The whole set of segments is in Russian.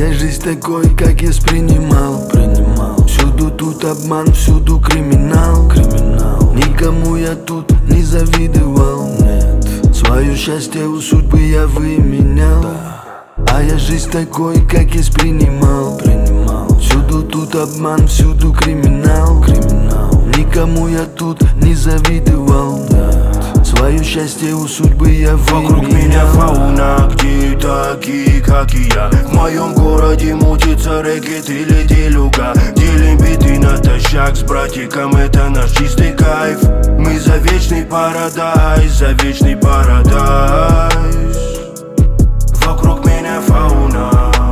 я жизнь такой, как я принимал. Всюду тут обман, всюду криминал. Никому я тут не завидовал. Свое счастье у судьбы я выменял. А я жизнь такой, как я принимал. Всюду тут обман, всюду криминал. Никому я тут не завидовал. Свое счастье у судьбы я выменял. Вокруг меня фауна, где такие, как и я. В моем городе мутится рэкет или делюга. Делим биты натощак с братиком, это наш чистый кайф. Мы за вечный парадайз, за вечный парадайз. Вокруг меня фауна,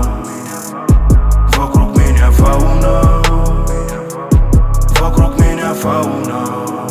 вокруг меня фауна, вокруг меня фауна.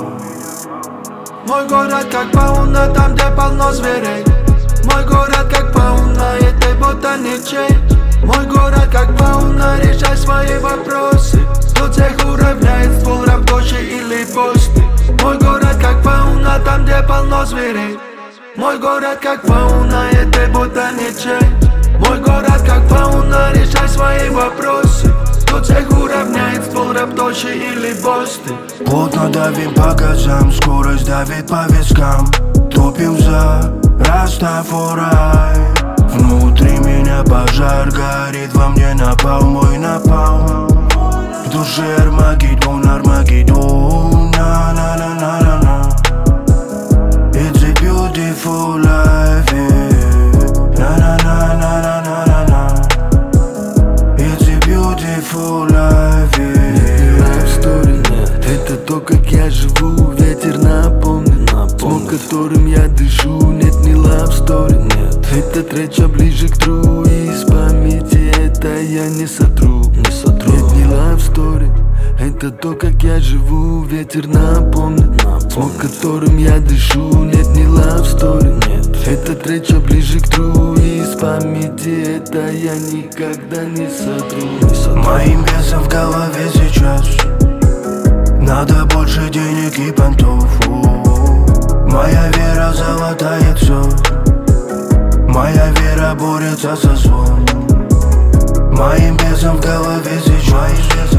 Мой город как фауна, там где полно зверей. Мой город как фауна, этой будто ничей. Мой город как фауна, решай свои вопросы. Тут всех уравняет ствол, рабочий или посты. Мой город как фауна, там где полно зверей. Мой город как фауна, этой будто ничей. Мой город как фауна, решай свои вопросы. Тут всех уравняет ствол, рабочий или посты. Плотно давим по газам, скорость давит по вискам. Топим за Растафарай. Внутри меня пожар горит, во мне напал мой напал. В душе Армагеддон, Армагеддон, на-на-на-на-на-на. It's a beautiful life, yeah. На-на-на-на-на-на-на. It's a beautiful life, yeah. Life story, нет, это то, как я живу. Ветер напомнит, смог, которым я дышу. Нет, не love story, нет, это треча ближе к true. Из памяти это я не сотру. Нет, не love story, это то, как я живу. Ветер напомнит, смог, которым я дышу. Нет, не love story, нет, это треча ближе к true. Из памяти это я никогда не сотру. Моим весом в голове сейчас надо больше денег и понтов. Моя вера золотает все. Моя вера борется со злом. Моим весом в голове сейчас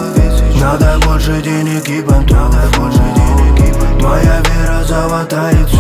надо больше денег и понтов. Моя вера золотает все.